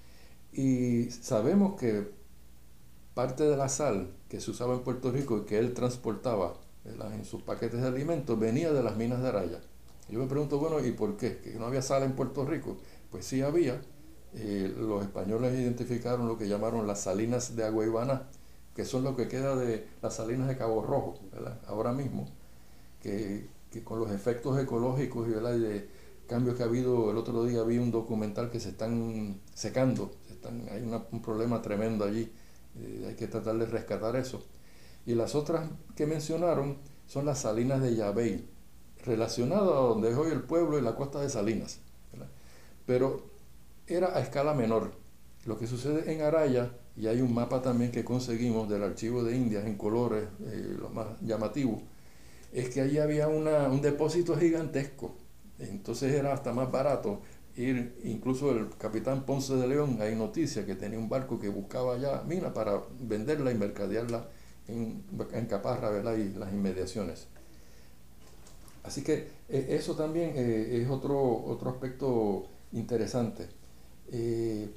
Y sabemos que parte de la sal que se usaba en Puerto Rico y que él transportaba, ¿verdad?, en sus paquetes de alimentos, venía de las minas de Araya. Yo me pregunto, bueno, ¿y por qué? ¿Que no había sal en Puerto Rico? Pues sí había. Eh, los españoles identificaron lo que llamaron las salinas de Aguaybaná, que son lo que queda de las salinas de Cabo Rojo, ¿verdad?, ahora mismo, que, que con los efectos ecológicos y, ¿verdad?, y de cambios que ha habido. El otro día vi un documental que se están secando, se están, hay una, un problema tremendo allí, eh, hay que tratar de rescatar eso. Y las otras que mencionaron son las salinas de Yabey, relacionadas a donde es hoy el pueblo y la costa de Salinas, ¿verdad? Pero era a escala menor. Lo que sucede en Araya, y hay un mapa también que conseguimos del archivo de Indias en colores, eh, lo más llamativo, es que allí había una, un depósito gigantesco. Entonces era hasta más barato ir, incluso el capitán Ponce de León, hay noticias que tenía un barco que buscaba allá mina para venderla y mercadearla en, en Caparra, ¿verdad?, y las inmediaciones. Así que eh, eso también eh, es otro, otro aspecto interesante. Eh,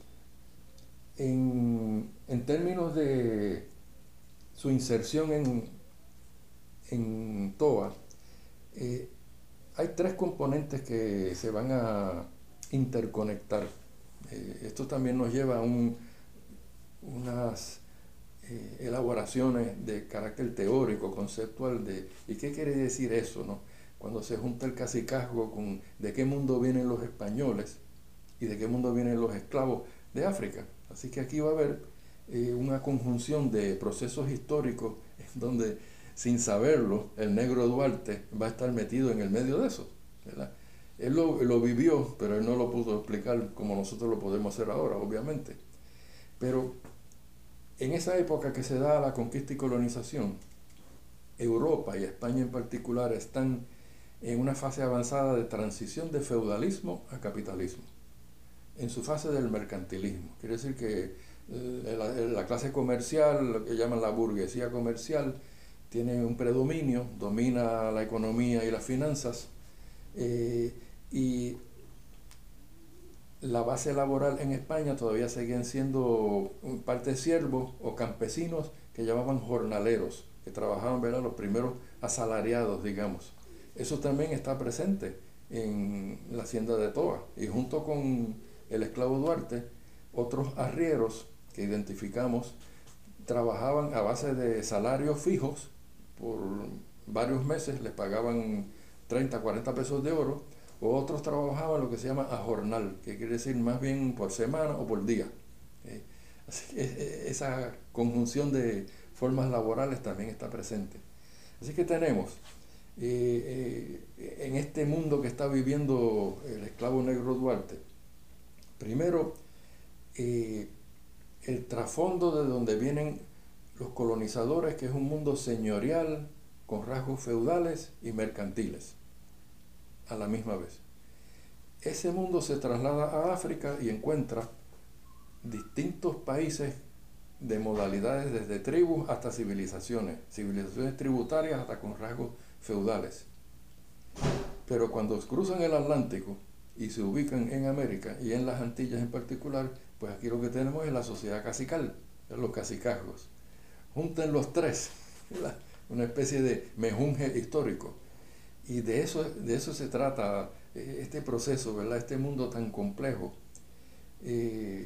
en, en términos de su inserción en, en Toa, eh, hay tres componentes que se van a interconectar. Eh, esto también nos lleva a un, unas eh, elaboraciones de carácter teórico, conceptual, de ¿y qué quiere decir eso, no? Cuando se junta el cacicazgo con de qué mundo vienen los españoles y de qué mundo vienen los esclavos de África. Así que aquí va a haber eh, una conjunción de procesos históricos donde, sin saberlo, el negro Duarte va a estar metido en el medio de eso, ¿verdad? Él lo, lo vivió, pero él no lo pudo explicar como nosotros lo podemos hacer ahora, obviamente. Pero en esa época que se da la conquista y colonización, Europa y España en particular están en una fase avanzada de transición de feudalismo a capitalismo, en su fase del mercantilismo. Quiere decir que eh, la, la clase comercial, lo que llaman la burguesía comercial, tiene un predominio, domina la economía y las finanzas, eh, y la base laboral en España todavía seguían siendo parte siervos o campesinos que llamaban jornaleros, que trabajaban, ¿verdad?, los primeros asalariados, digamos. Eso también está presente en la hacienda de Toa, y junto con el esclavo Duarte, otros arrieros que identificamos trabajaban a base de salarios fijos. Por varios meses les pagaban treinta, cuarenta pesos de oro, o otros trabajaban lo que se llama a jornal, que quiere decir más bien por semana o por día. Eh, así que esa conjunción de formas laborales también está presente. Así que tenemos eh, eh, en este mundo que está viviendo el esclavo negro Duarte, primero eh, el trasfondo de donde vienen los colonizadores, que es un mundo señorial con rasgos feudales y mercantiles a la misma vez. Ese mundo se traslada a África y encuentra distintos países de modalidades, desde tribus hasta civilizaciones, civilizaciones tributarias hasta con rasgos feudales. Pero cuando cruzan el Atlántico y se ubican en América y en las Antillas en particular, pues aquí lo que tenemos es la sociedad cacical, los cacicazgos. Junten los tres, ¿verdad? Una especie de mejunje histórico. Y de eso, de eso se trata este proceso, ¿verdad? Este mundo tan complejo, eh,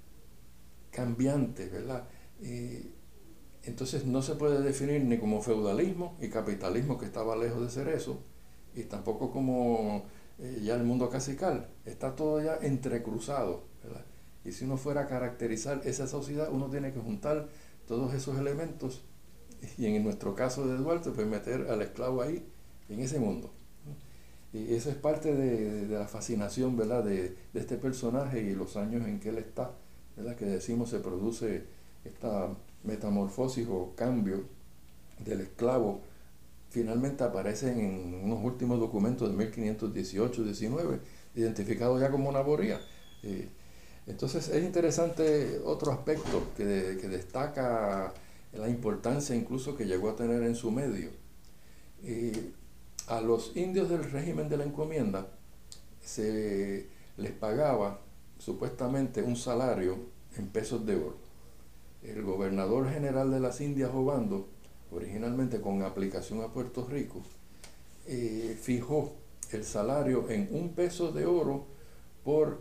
cambiante, ¿verdad? Eh, entonces no se puede definir ni como feudalismo y capitalismo, que estaba lejos de ser eso, y tampoco como eh, ya el mundo cacical. Está todo ya entrecruzado, ¿verdad? Y si uno fuera a caracterizar esa sociedad, uno tiene que juntar todos esos elementos, y en nuestro caso de Duarte, pues meter al esclavo ahí, en ese mundo. Y eso es parte de, de la fascinación, ¿verdad?, de, de este personaje y los años en que él está, ¿verdad?, que decimos se produce esta metamorfosis o cambio del esclavo. Finalmente aparecen en unos últimos documentos de mil quinientos dieciocho diecinueve, identificado ya como una boría. Eh, entonces es interesante otro aspecto que, de, que destaca la importancia incluso que llegó a tener en su medio. Eh, a los indios del régimen de la encomienda se les pagaba supuestamente un salario en pesos de oro. El gobernador general de las Indias, Obando, originalmente con aplicación a Puerto Rico, eh, fijó el salario en un peso de oro por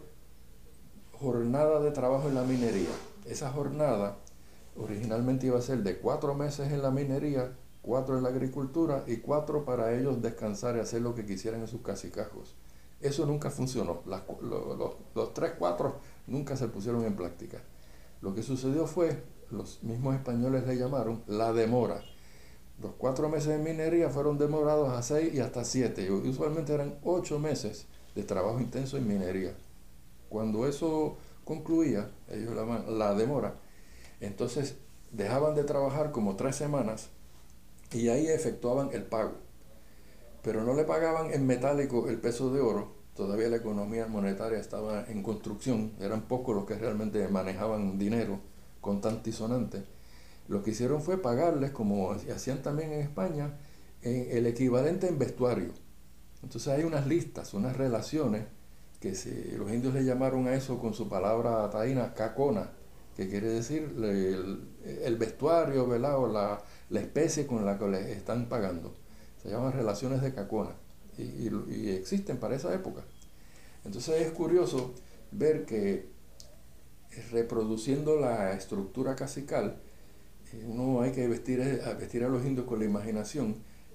jornada de trabajo en la minería. Esa jornada originalmente iba a ser de cuatro meses en la minería, cuatro en la agricultura y cuatro para ellos descansar y hacer lo que quisieran en sus cacicazgos. Eso nunca funcionó. Las, lo, lo, los tres, cuatro nunca se pusieron en práctica. Lo que sucedió fue, los mismos españoles le llamaron la demora. Los cuatro meses en minería fueron demorados a seis y hasta siete. Y usualmente eran ocho meses de trabajo intenso en minería. Cuando eso concluía, ellos la llaman la demora, entonces dejaban de trabajar como tres semanas y ahí efectuaban el pago. Pero no le pagaban en metálico el peso de oro. Todavía la economía monetaria estaba en construcción. Eran pocos los que realmente manejaban dinero contante y sonante. Lo que hicieron fue pagarles, como hacían también en España, el equivalente en vestuario. Entonces hay unas listas, unas relaciones, que se, los indios le llamaron a eso con su palabra taína, cacona, que quiere decir el, el vestuario, ¿verdad?, o la, la especie con la que les están pagando. Se llaman relaciones de cacona y, y, y existen para esa época. Entonces es curioso ver que reproduciendo la estructura cacical, uno hay que vestir a, vestir a los indios con la imaginación.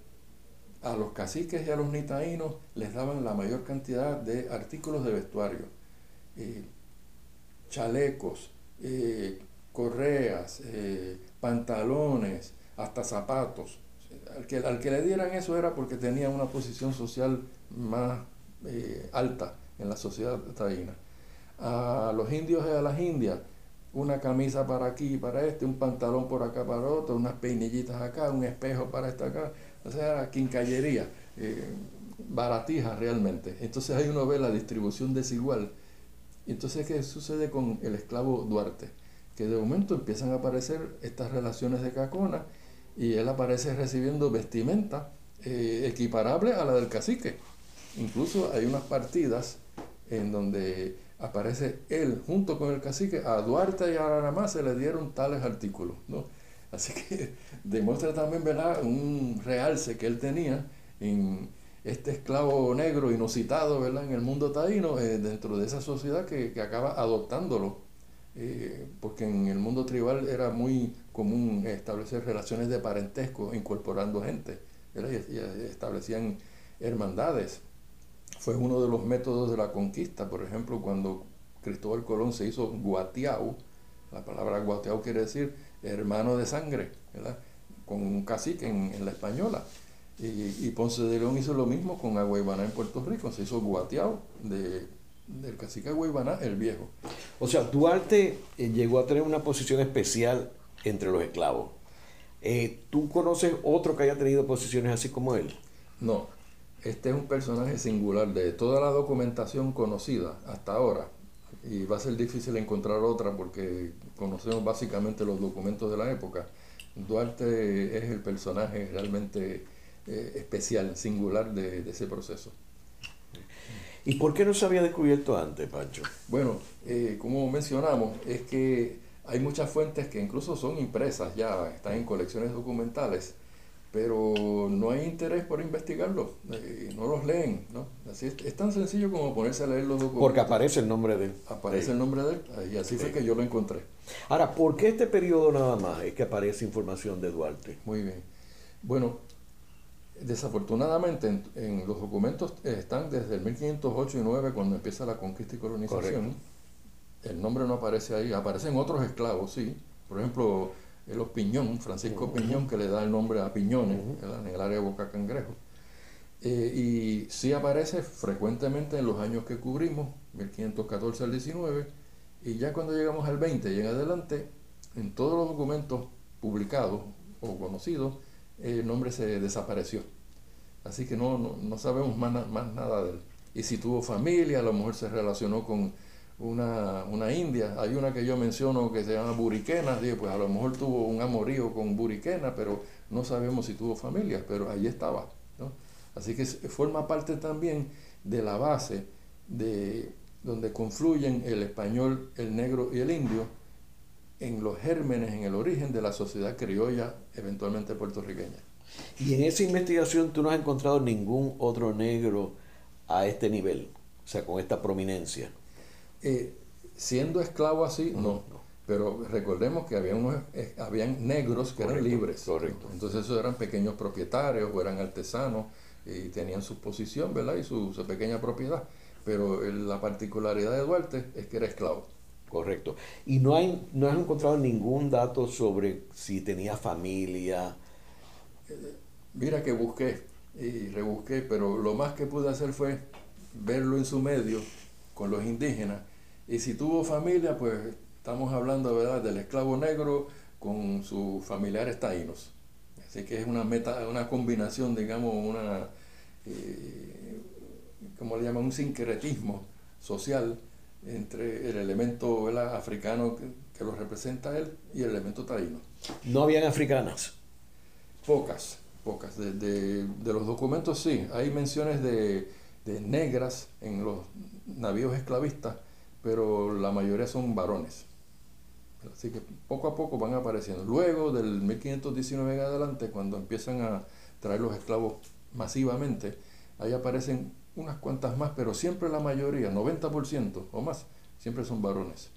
A los caciques y a los nitaínos les daban la mayor cantidad de artículos de vestuario, eh, chalecos, eh, correas, eh, pantalones, hasta zapatos. Al que, al que le dieran eso era porque tenía una posición social más eh, alta en la sociedad taína. A los indios y a las indias, una camisa para aquí y para este, un pantalón por acá para otro, unas peinillitas acá, un espejo para esta acá. O sea, quincallería, eh, baratija realmente. Entonces ahí uno ve la distribución desigual. Y entonces, ¿qué sucede con el esclavo Duarte? Que de momento empiezan a aparecer estas relaciones de cacona y él aparece recibiendo vestimenta eh, equiparable a la del cacique. Incluso hay unas partidas en donde aparece él junto con el cacique. A Duarte y a Aranamá se le dieron tales artículos, ¿no? Así que demuestra también, ¿verdad?, un realce que él tenía en este esclavo negro inusitado, ¿verdad?, en el mundo taíno, eh, dentro de esa sociedad que, que acaba adoptándolo, eh, porque en el mundo tribal era muy común establecer relaciones de parentesco incorporando gente, ¿verdad?, y, y establecían hermandades. Fue uno de los métodos de la conquista. Por ejemplo, cuando Cristóbal Colón se hizo guatiao, la palabra guatiao quiere decir hermano de sangre, ¿verdad?, con un cacique en, en la española. Y, y Ponce de León hizo lo mismo con Agüeybaná en Puerto Rico, se hizo guatiao de, del cacique Agüeybaná el Viejo. O sea, Duarte eh, llegó a tener una posición especial entre los esclavos. Eh, ¿Tú conoces otro que haya tenido posiciones así como él? No, este es un personaje singular. De toda la documentación conocida hasta ahora, y va a ser difícil encontrar otra porque conocemos básicamente los documentos de la época. Duarte es el personaje realmente eh, especial, singular de, de ese proceso. ¿Y por qué no se había descubierto antes, Pancho? Bueno, eh, como mencionamos, es que hay muchas fuentes que incluso son impresas ya, están en colecciones documentales, pero no hay interés por investigarlos, eh, no los leen, ¿no? Así es, es tan sencillo como ponerse a leer los documentos. Porque aparece el nombre de él. Aparece sí. el nombre de él, y así sí. fue que yo lo encontré. Ahora, ¿por qué este periodo nada más es que aparece información de Duarte? Muy bien. Bueno, desafortunadamente en, en los documentos están desde el mil quinientos ocho y nueve, cuando empieza la conquista y colonización. Correcto. El nombre no aparece ahí, aparecen otros esclavos, sí. Por ejemplo, los Piñón, Francisco uh-huh. Piñón, que le da el nombre a Piñones, uh-huh. en el área de Boca Cangrejo. Eh, y sí aparece frecuentemente en los años que cubrimos, mil quinientos catorce al diecinueve, y ya cuando llegamos al veinte y en adelante, en todos los documentos publicados o conocidos, el nombre se desapareció. Así que no, no, no sabemos más, más nada de él. Y si tuvo familia, a lo mejor se relacionó con una, una india. Hay una que yo menciono que se llama Buriquena, dije, pues a lo mejor tuvo un amorío con Buriquena, pero no sabemos si tuvo familia, pero allí estaba, ¿no? Así que forma parte también de la base de donde confluyen el español, el negro y el indio en los gérmenes, en el origen de la sociedad criolla, eventualmente puertorriqueña. Y en esa investigación tú no has encontrado ningún otro negro a este nivel, o sea, con esta prominencia. Eh, siendo esclavo así, uh-huh. no, no. Pero recordemos que había unos, eh, habían negros que correcto, eran libres. Correcto. Entonces esos eran pequeños propietarios o eran artesanos y tenían su posición, ¿verdad? Y su, su pequeña propiedad. Pero el, la particularidad de Duarte es que era esclavo. Correcto. ¿Y no, hay, no has encontrado ningún dato sobre si tenía familia? Eh, mira que busqué y rebusqué, pero lo más que pude hacer fue verlo en su medio con los indígenas. Y si tuvo familia, pues estamos hablando, ¿verdad?, del esclavo negro con sus familiares taínos. Así que es una meta, una combinación, digamos, una, eh, ¿cómo le llaman? Un sincretismo social entre el elemento, ¿verdad?, africano que, que lo representa a él y el elemento taíno. ¿No habían africanas? Pocas, pocas. De, de, de los documentos sí, hay menciones de, de negras en los navíos esclavistas, pero la mayoría son varones. Así que poco a poco van apareciendo. Luego del mil quinientos diecinueve en adelante, cuando empiezan a traer los esclavos masivamente, ahí aparecen unas cuantas más, pero siempre la mayoría, noventa por ciento o más, siempre son varones.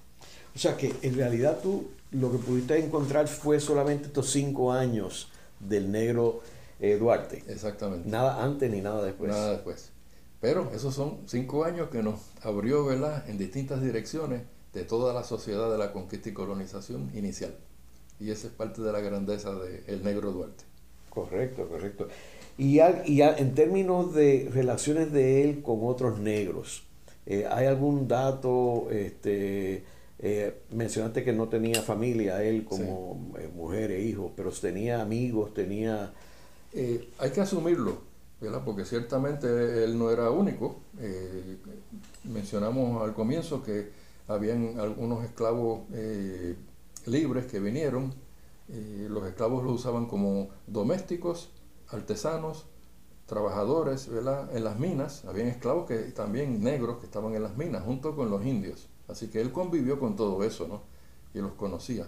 O sea que en realidad tú lo que pudiste encontrar fue solamente estos cinco años del negro eh, Duarte. Exactamente. Nada antes ni nada después. Nada después. Pero esos son cinco años que nos abrió, ¿verdad?, en distintas direcciones de toda la sociedad de la conquista y colonización inicial. Y esa es parte de la grandeza del negro Duarte. Correcto, correcto. Y, ya, y ya en términos de relaciones de él con otros negros, eh, ¿hay algún dato? Este, eh, mencionaste que no tenía familia él como sí. eh, mujer e hijo, pero tenía amigos, tenía... Eh, hay que asumirlo, ¿verdad?, porque ciertamente él no era único. Eh, mencionamos al comienzo que habían algunos esclavos eh, libres que vinieron. Eh, los esclavos los usaban como domésticos, artesanos, trabajadores, ¿verdad?, en las minas. Habían esclavos que también negros que estaban en las minas junto con los indios. Así que él convivió con todo eso, ¿no?, y los conocía.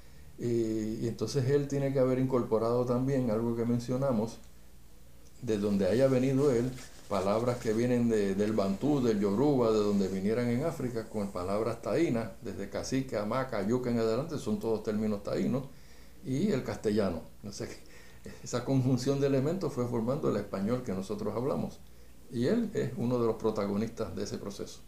Y, y entonces él tiene que haber incorporado también algo que mencionamos, de donde haya venido él, palabras que vienen de, del bantú, del yoruba, de donde vinieran en África, con palabras taínas, desde cacique, hamaca, yuca en adelante, son todos términos taínos, y el castellano. No sé, esa conjunción de elementos fue formando el español que nosotros hablamos. Y él es uno de los protagonistas de ese proceso.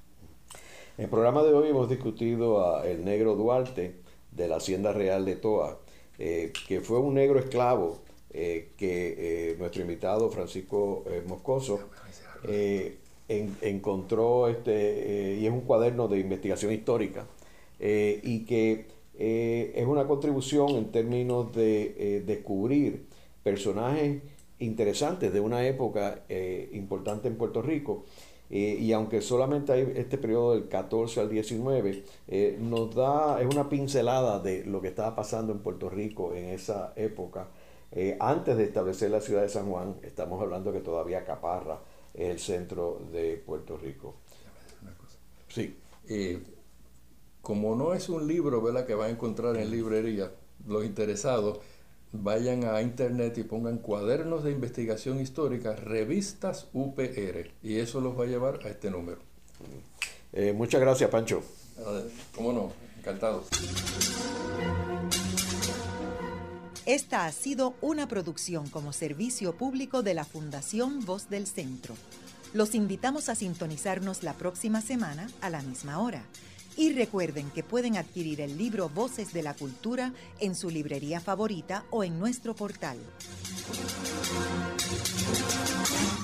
En el programa de hoy hemos discutido a el negro Duarte de la Hacienda Real de Toa, eh, que fue un negro esclavo eh, que eh, nuestro invitado Francisco eh, Moscoso eh, en, encontró, este, eh, y es un cuaderno de investigación histórica, eh, y que eh, es una contribución en términos de eh, descubrir personajes interesantes de una época eh, importante en Puerto Rico, Eh, y aunque solamente hay este periodo del catorce al diecinueve, eh, nos da, es una pincelada de lo que estaba pasando en Puerto Rico en esa época. Eh, antes de establecer la ciudad de San Juan, estamos hablando que todavía Caparra es el centro de Puerto Rico. Una cosa. Sí. Eh, como no es un libro, ¿verdad?, que van a encontrar en librería, los interesados vayan a internet y pongan Cuadernos de Investigación Histórica, Revistas U P R, y eso los va a llevar a este número. Eh, muchas gracias, Pancho. ¿Cómo no? Encantado. Esta ha sido una producción como servicio público de la Fundación Voz del Centro. Los invitamos a sintonizarnos la próxima semana a la misma hora. Y recuerden que pueden adquirir el libro Voces de la Cultura en su librería favorita o en nuestro portal.